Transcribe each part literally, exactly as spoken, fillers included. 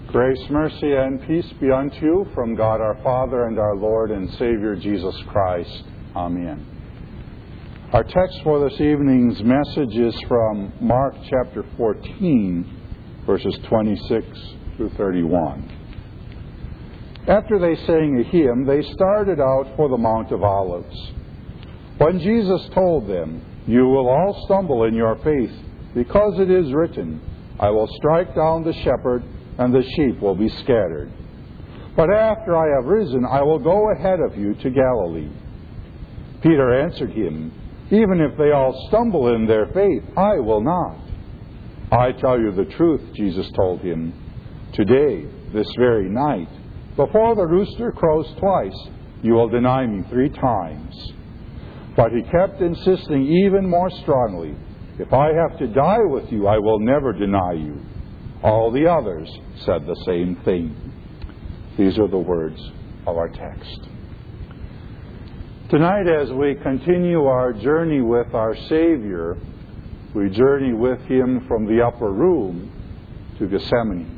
Grace, mercy, and peace be unto you from God our Father and our Lord and Savior Jesus Christ. Amen. Our text for this evening's message is from Mark chapter fourteen, verses twenty-six through thirty-one. After they sang a hymn, they started out for the Mount of Olives. When Jesus told them, "You will all stumble in your faith, because it is written, I will strike down the shepherd, and the sheep will be scattered. But after I have risen, I will go ahead of you to Galilee." Peter answered him, "Even if they all stumble in their faith, I will not." "I tell you the truth," Jesus told him, "today, this very night, before the rooster crows twice, you will deny me three times." But he kept insisting even more strongly, "If I have to die with you, I will never deny you." All the others said the same thing. These are the words of our text. Tonight, as we continue our journey with our Savior, we journey with Him from the upper room to Gethsemane.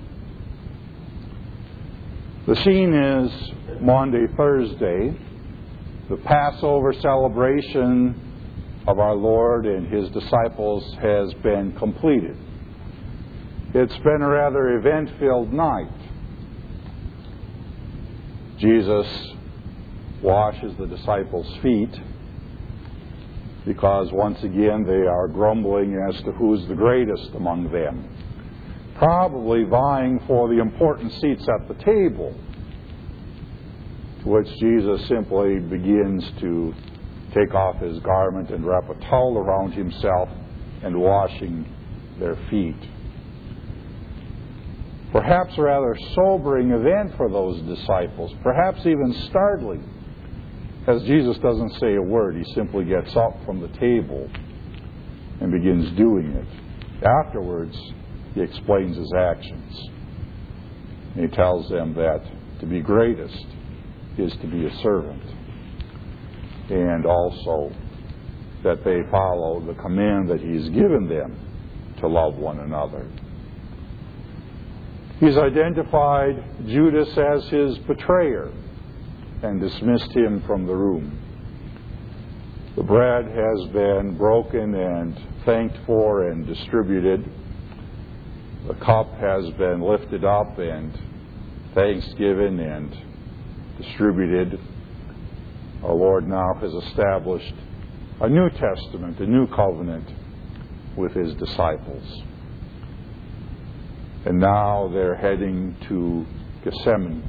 The scene is Maundy Thursday, the Passover celebration of our Lord and His disciples has been completed. It's been a rather event-filled night. Jesus washes the disciples' feet because once again they are grumbling as to who's the greatest among them, probably vying for the important seats at the table, to which Jesus simply begins to take off his garment and wrap a towel around himself and washing their feet. Perhaps a rather sobering event for those disciples, perhaps even startling, as Jesus doesn't say a word. He simply gets up from the table and begins doing it. Afterwards, he explains his actions. He tells them that to be greatest is to be a servant, and also that they follow the command that he's given them to love one another. He's identified Judas as his betrayer and dismissed him from the room. The bread has been broken and thanked for and distributed. The cup has been lifted up and thanksgiven and distributed. Our Lord now has established a new testament, a new covenant with His disciples. And now they're heading to Gethsemane,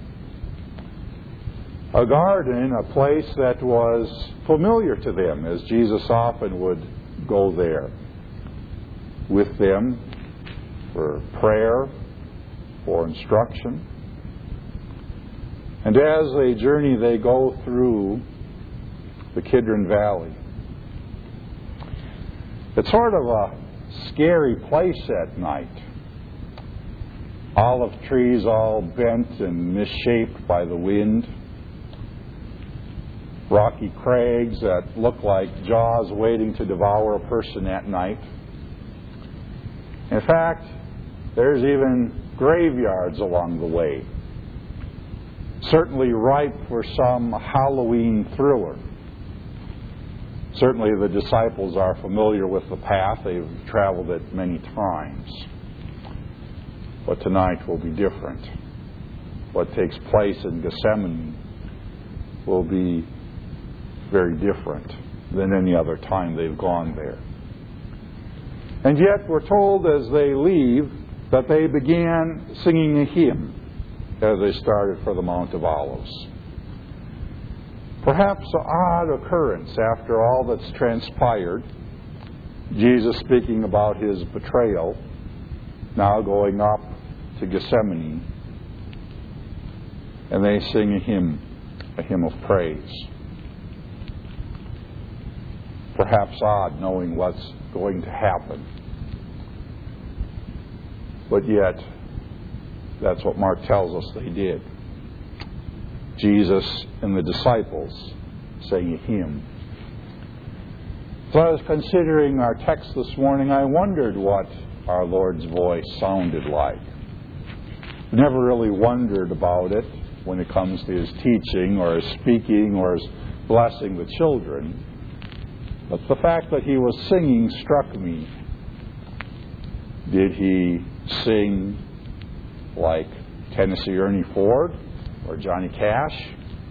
a garden, a place that was familiar to them, as Jesus often would go there with them for prayer, for instruction. And as they journey, they go through the Kidron Valley. It's sort of a scary place at night. Olive trees all bent and misshaped by the wind. Rocky crags that look like jaws waiting to devour a person at night. In fact, there's even graveyards along the way. Certainly ripe for some Halloween thriller. Certainly the disciples are familiar with the path. They've traveled it many times. But tonight will be different. What takes place in Gethsemane will be very different than any other time they've gone there. And yet we're told as they leave that they began singing a hymn as they started for the Mount of Olives. Perhaps an odd occurrence after all that's transpired. Jesus speaking about his betrayal, now going up to Gethsemane, and they sing a hymn, a hymn of praise. Perhaps odd knowing what's going to happen. But yet, that's what Mark tells us they did. Jesus and the disciples sang a hymn. So I was considering our text this morning, I wondered what our Lord's voice sounded like. never really wondered about it when it comes to his teaching or his speaking or his blessing the children. But the fact that he was singing struck me. Did he sing like Tennessee Ernie Ford or Johnny Cash?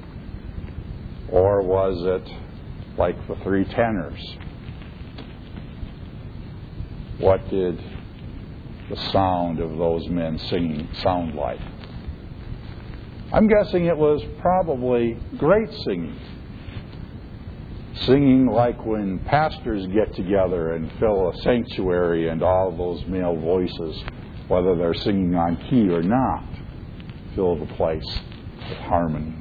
Or was it like the three tenors? What did the sound of those men singing sound like? I'm guessing it was probably great singing. Singing like when pastors get together and fill a sanctuary and all those male voices, whether they're singing on key or not, fill the place with harmony.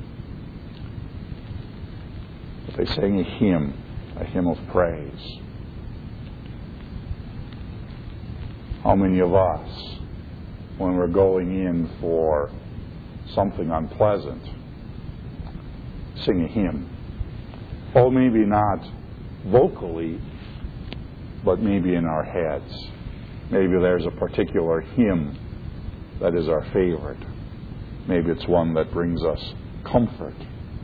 But they sang a hymn, a hymn of praise. How many of us, when we're going in for something unpleasant, sing a hymn? Oh, maybe not vocally, but maybe in our heads. Maybe there's a particular hymn that is our favorite. Maybe it's one that brings us comfort.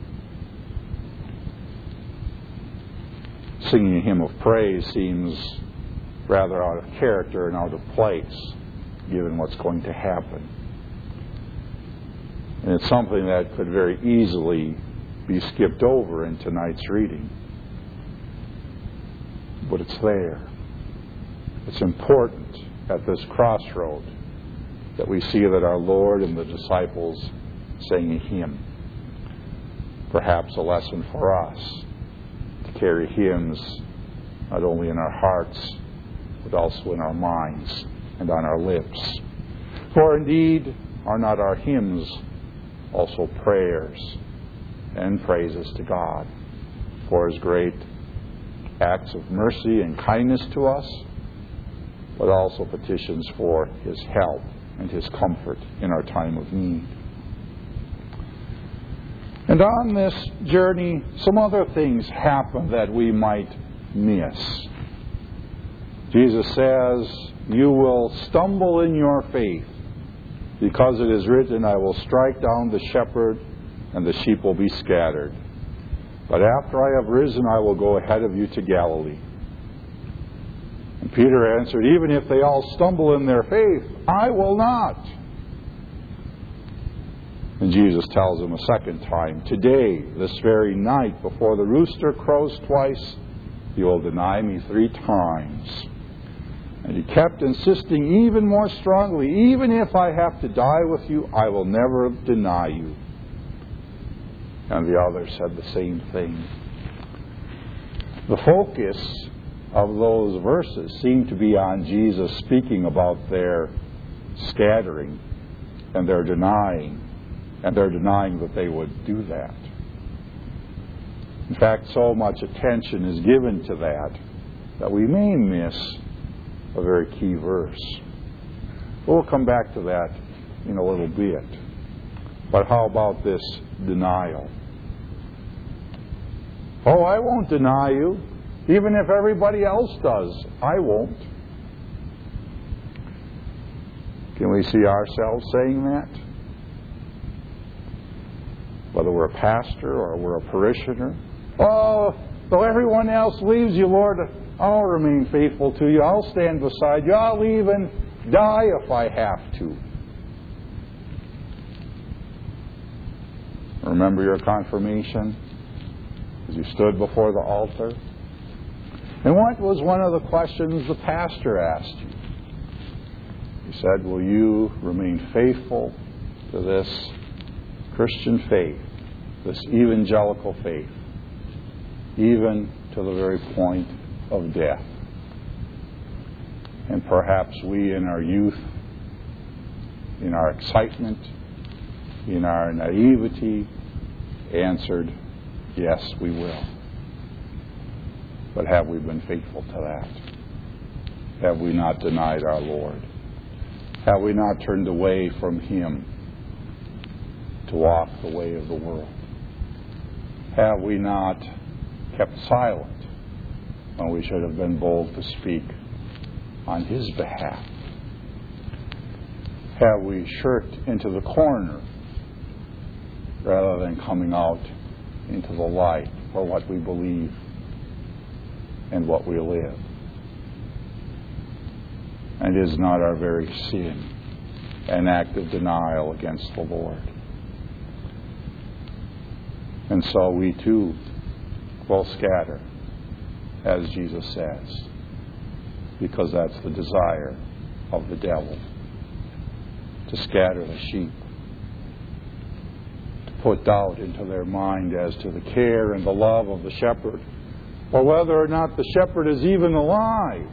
Singing a hymn of praise seems rather out of character and out of place, given what's going to happen. And it's something that could very easily be skipped over in tonight's reading. But it's there. It's important at this crossroad that we see that our Lord and the disciples sang a hymn. Perhaps a lesson for us to carry hymns not only in our hearts, but also in our minds and on our lips. For indeed, are not our hymns also prayers and praises to God for His great acts of mercy and kindness to us, but also petitions for His help and His comfort in our time of need. And on this journey, some other things happen that we might miss. Jesus says, "You will stumble in your faith, because it is written, I will strike down the shepherd, and the sheep will be scattered. But after I have risen, I will go ahead of you to Galilee." And Peter answered, "Even if they all stumble in their faith, I will not." And Jesus tells him a second time, "Today, this very night, before the rooster crows twice, you will deny me three times." And he kept insisting even more strongly, "Even if I have to die with you, I will never deny you." And the others said the same thing. The focus of those verses seemed to be on Jesus speaking about their scattering and their denying, and their denying that they would do that. In fact, so much attention is given to that that we may miss a very key verse. We'll come back to that in a little bit. But how about this denial? "Oh, I won't deny you. Even if everybody else does, I won't." Can we see ourselves saying that? Whether we're a pastor or we're a parishioner. "Oh, though everyone else leaves you, Lord, I'll remain faithful to you. I'll stand beside you. I'll even die if I have to." Remember your confirmation as you stood before the altar? And what was one of the questions the pastor asked you? He said, "Will you remain faithful to this Christian faith, this evangelical faith, even to the very point of death?" And perhaps we in our youth, in our excitement, in our naivety, answered, "Yes, we will." But have we been faithful to that? Have we not denied our Lord? Have we not turned away from Him to walk the way of the world? Have we not kept silent when we should have been bold to speak on His behalf? have we shirked into the corner rather than coming out into the light for what we believe and what we live? And is not our very sin an act of denial against the Lord? And so we too will scatter, as Jesus says, because that's the desire of the devil, to scatter the sheep, to put doubt into their mind as to the care and the love of the shepherd, or whether or not the shepherd is even alive.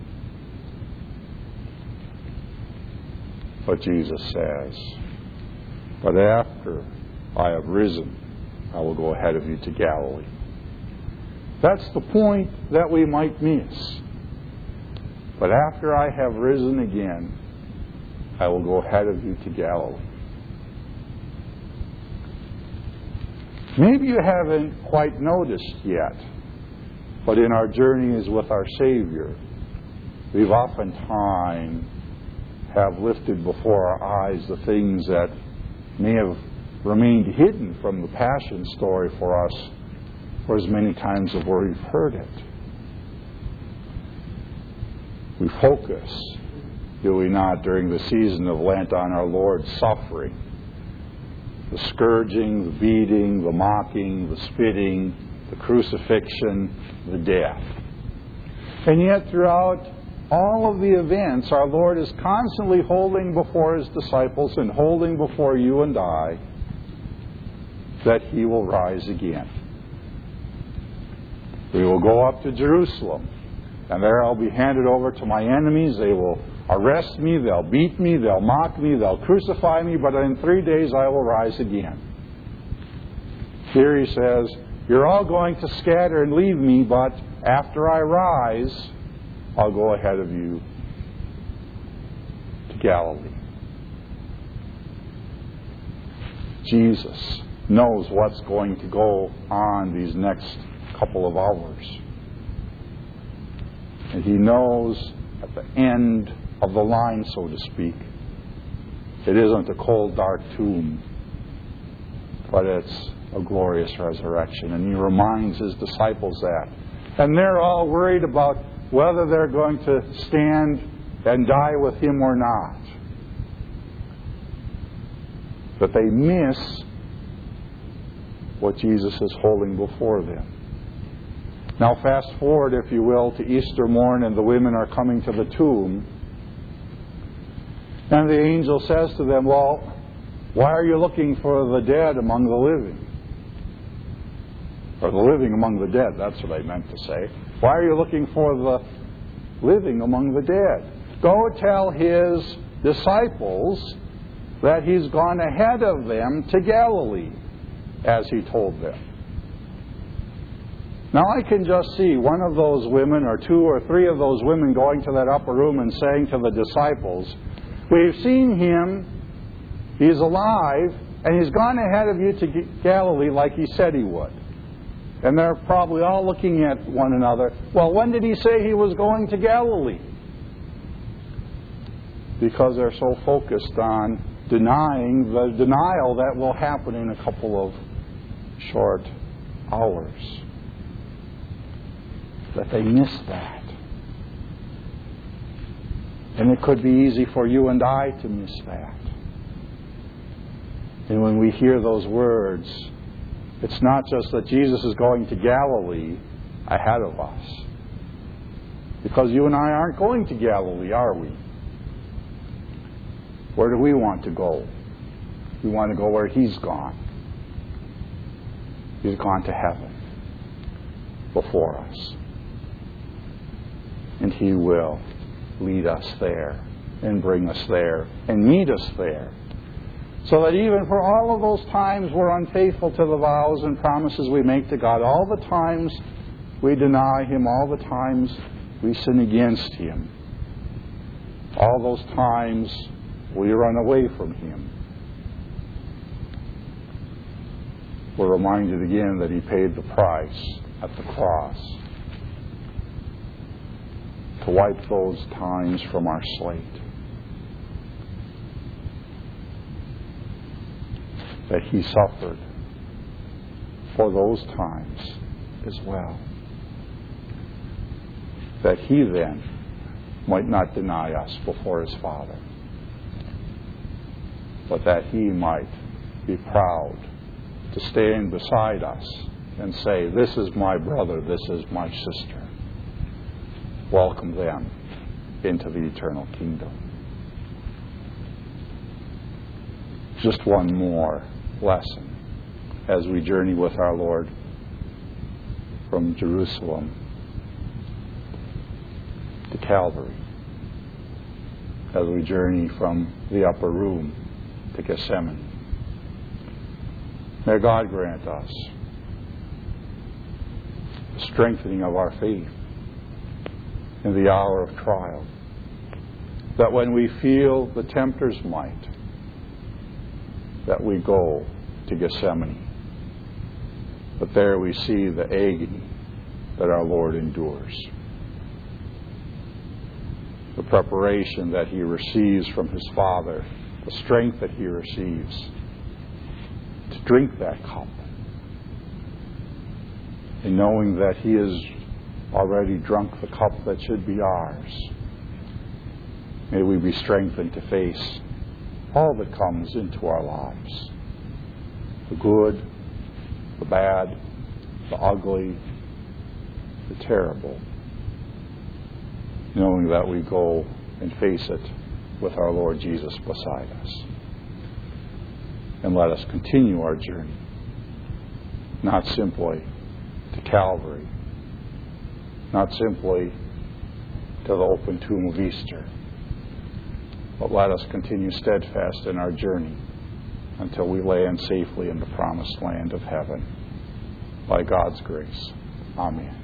But Jesus says, but after I have risen, I will go ahead of you to Galilee. That's the point that we might miss. But after I have risen again, I will go ahead of you to Galilee. Maybe you haven't quite noticed yet, but in our journeys with our Savior, we've oftentimes have lifted before our eyes the things that may have remained hidden from the Passion story for us for as many times as we've heard it. We focus, do we not, during the season of Lent on our Lord's suffering. The scourging, the beating, the mocking, the spitting, the crucifixion, the death. And yet throughout all of the events, our Lord is constantly holding before His disciples and holding before you and I that He will rise again. We will go up to Jerusalem, and there I'll be handed over to my enemies. They will arrest me, they'll beat me, they'll mock me, they'll crucify me, but in three days I will rise again. Here He says, you're all going to scatter and leave me, but after I rise, I'll go ahead of you to Galilee. Jesus knows what's going to go on these next couple of hours. And He knows at the end of the line, so to speak, it isn't a cold, dark tomb, but it's a glorious resurrection. And He reminds His disciples that. And they're all worried about whether they're going to stand and die with Him or not. But they miss what Jesus is holding before them. Now fast forward, if you will, to Easter morn, and the women are coming to the tomb. And the angel says to them, well, why are you looking for the dead among the living? Or the living among the dead, that's what I meant to say. Why are you looking for the living among the dead? Go tell His disciples that He's gone ahead of them to Galilee, as He told them. Now I can just see one of those women, or two or three of those women, going to that upper room and saying to the disciples, we've seen Him, He's alive, and He's gone ahead of you to Galilee like He said He would. And they're probably all looking at one another. Well, when did He say He was going to Galilee? Because they're so focused on denying the denial that will happen in a couple of short hours, that they miss that. And it could be easy for you and I to miss that. And when we hear those words, it's not just that Jesus is going to Galilee ahead of us. Because you and I aren't going to Galilee, are we? Where do we want to go? We want to go where He's gone. He's gone to heaven before us. And He will lead us there and bring us there and meet us there. So that even for all of those times we're unfaithful to the vows and promises we make to God, all the times we deny Him, all the times we sin against Him, all those times we run away from Him, we're reminded again that He paid the price at the cross to wipe those times from our slate. that He suffered for those times as well. That He then might not deny us before His Father, but that He might be proud to stand beside us and say, "This is my brother, this is my sister. Welcome them into the eternal kingdom." Just one more lesson as we journey with our Lord from Jerusalem to Calvary, as we journey from the upper room to Gethsemane. May God grant us the strengthening of our faith in the hour of trial, that when we feel the tempter's might, that we go to Gethsemane, but there we see the agony that our Lord endures, the preparation that He receives from His Father, the strength that He receives to drink that cup, and knowing that He has already drunk the cup that should be ours. May we be strengthened to face all that comes into our lives, the good, the bad, the ugly, the terrible, knowing that we go and face it with our Lord Jesus beside us. And let us continue our journey, not simply to Calvary, not simply to the open tomb of Easter, but let us continue steadfast in our journey until we land safely in the promised land of heaven. By God's grace. Amen.